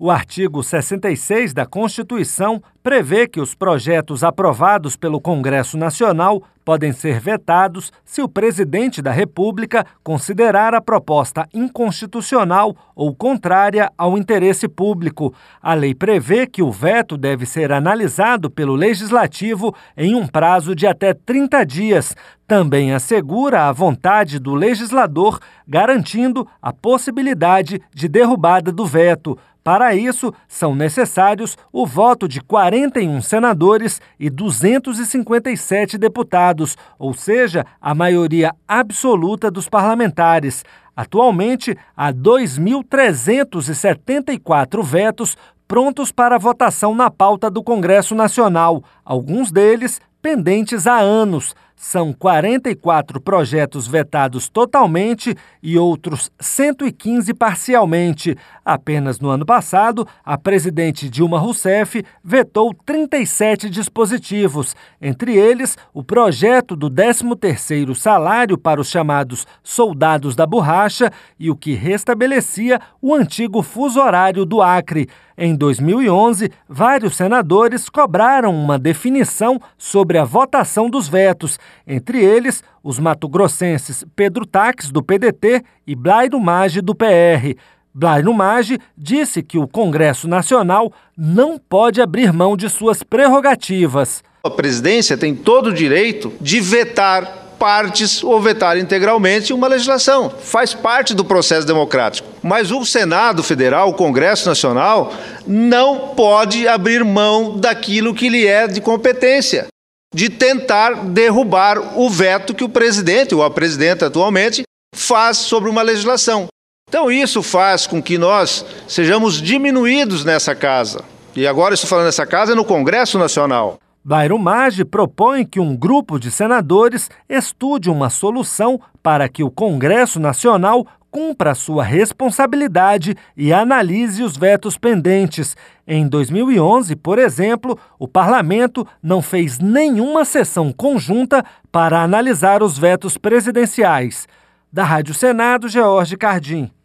O artigo 66 da Constituição prevê que os projetos aprovados pelo Congresso Nacional podem ser vetados se o presidente da República considerar a proposta inconstitucional ou contrária ao interesse público. A lei prevê que o veto deve ser analisado pelo Legislativo em um prazo de até 30 dias. Também assegura a vontade do legislador, garantindo a possibilidade de derrubada do veto. Para isso, são necessários o voto de 41 senadores e 257 deputados, ou seja, a maioria absoluta dos parlamentares. Atualmente, há 2.374 vetos prontos para votação na pauta do Congresso Nacional, alguns deles pendentes há anos. São 44 projetos vetados totalmente e outros 115 parcialmente. Apenas no ano passado, a presidente Dilma Rousseff vetou 37 dispositivos, entre eles o projeto do 13º salário para os chamados soldados da borracha e o que restabelecia o antigo fuso horário do Acre. Em 2011, vários senadores cobraram uma definição sobre a votação dos vetos, entre eles os mato-grossenses Pedro Taques, do PDT, e Blairo Maggi, do PR. Blairo Maggi disse que o Congresso Nacional não pode abrir mão de suas prerrogativas. A presidência tem todo o direito de vetar partes ou vetar integralmente uma legislação. Faz parte do processo democrático. Mas o Senado Federal, o Congresso Nacional, não pode abrir mão daquilo que lhe é de competência, de tentar derrubar o veto que o presidente, ou a presidenta atualmente, faz sobre uma legislação. Então isso faz com que nós sejamos diminuídos nessa casa. E agora estou falando nessa casa, no Congresso Nacional. Blairo Maggi propõe que um grupo de senadores estude uma solução para que o Congresso Nacional cumpra sua responsabilidade e analise os vetos pendentes. Em 2011, por exemplo, o parlamento não fez nenhuma sessão conjunta para analisar os vetos presidenciais. Da Rádio Senado, George Cardim.